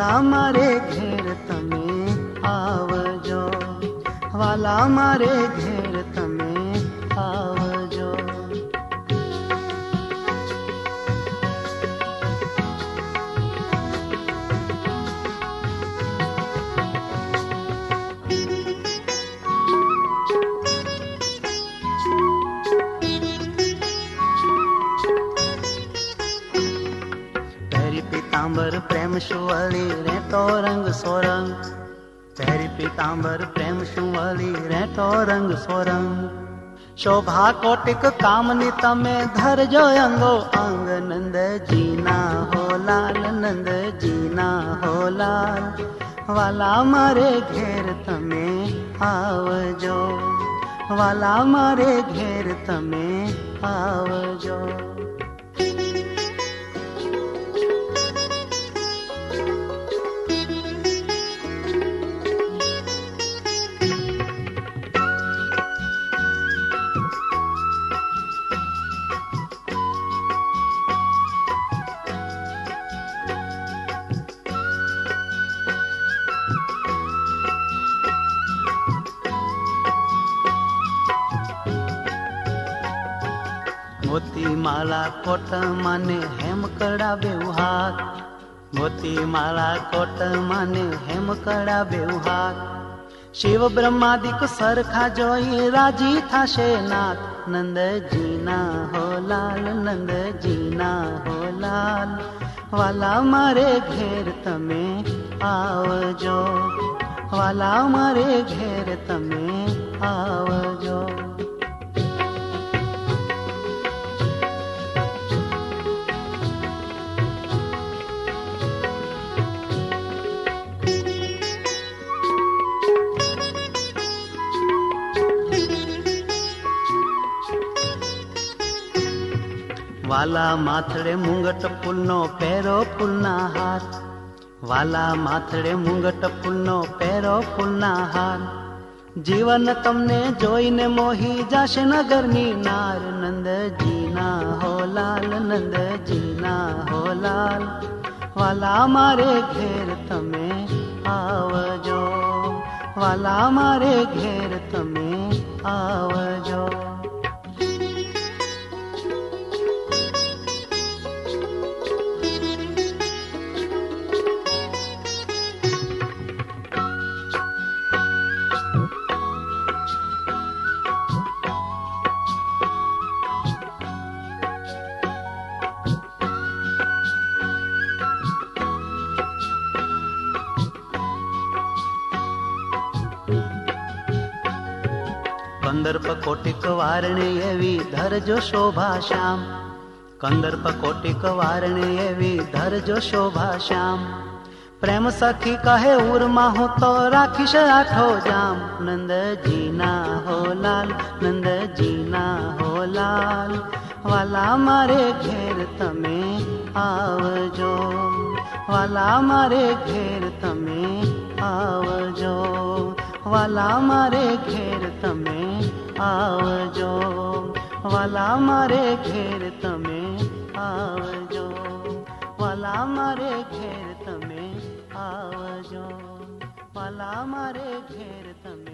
વાલા મારે ઘેર તમે આવજો, વાલા મારે ઘેર તમે આવજો. पीतांबर प्रेम शुवली रेटो रंग सोरंग, पहरी पीतांबर प्रेम शुवली रेटो रंग सोरंग. शोभा कोटिक कामनी तमे धरजो अंगो अंग, नंद जीना हो लाल, नंद जीना हो लाल. वाला मारे घेर तमे आवजो, वाला मारे घेर तमे आवजो. मोती माला कोट माने हेम कड़ा बेवहार, मोती माला कोट माने हेम कड़ा बेवहार. शिव ब्रह्मादिक सरखा जोई राजी थाशे नाथ, नंद जीना हो लाल, नंद जीना हो लाल. वाला मारे घेर तमे आवजो, वाला मारे घेर तमे आवजो. वाला माथड़े मुंगट फूलनो पेरो फूलना हार, वाला माथड़े मुंगट फूलनो पेरो फूलना हार. जीवन तमने जोईने मोही जाशे नगरनी नार, नंद जीना हो लाल, नंद जीना हो लाल. वाला मारे घेर तमे आवजो, वाला मारे घेर तमे आवजो. कंदर्प कोटिक वारणे एवी धरजो शोभा श्याम, कंदर्प कोटिक वारणे एवी धरजो शोभा श्याम. प्रेम सखी कहे उर्मा हो तो राखीश आठो जाम, नंद जीना हो लाल, नंद जीना हो लाल. वाला मारे घेर तमे आवजो, वाला मारे घेर तमे आवजो, वाला मारे घेर तमे आवजो, वाला मारे घेर तमे आवजो, वाला मारे घेर तमे आवजो, वाला मारे घेर तमे